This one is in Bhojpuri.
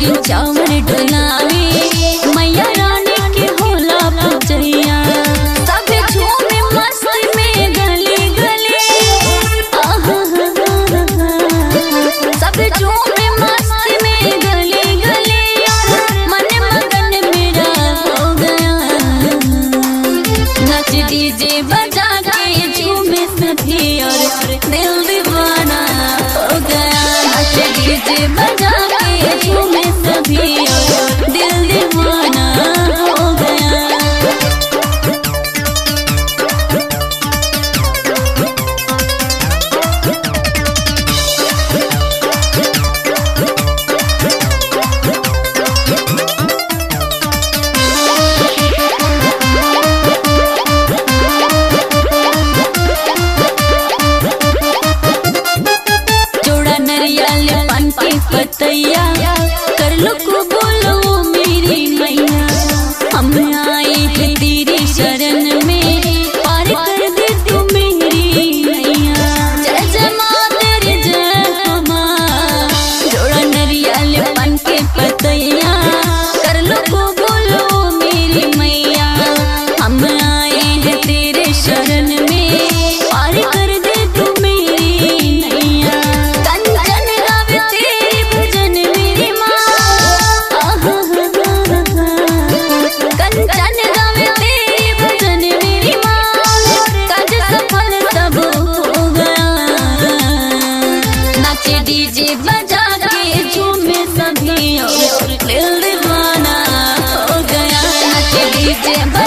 दिन चावल डोलावे मैया रानी के होला पूजैया सब झूमे मस्ती में गली गली सब झूमे मस्ती में गली गली मन मगन मेरा हो गया नच डीजे बजा के झूमे सभी और दिल दीवाना हो गया नच डीजे बजा के झूमे सभी और दिल दीवाना हो गया। जोड़ा नरियल पान की पतैया कर लो को बोलो मेरी मैया हम आए हैं तेरी शरण में पार कर दे तू मेरी मैया जय जय माँ तेरी जय माँ जोड़ा नरियल पान के पतैया कर लो को बोलो मेरी मैया हम आए हैं तेरे शरण में पार कर दे तू मेरी नैया कंचन गावे तेरी भजन मेरी माँ कंचन गावे तेरी भजन मेरी माँ काज सफल सब हो गया नाचे डीजे बजा के झूमे सभी और दिल दीवाना हो गया नाचे डीजे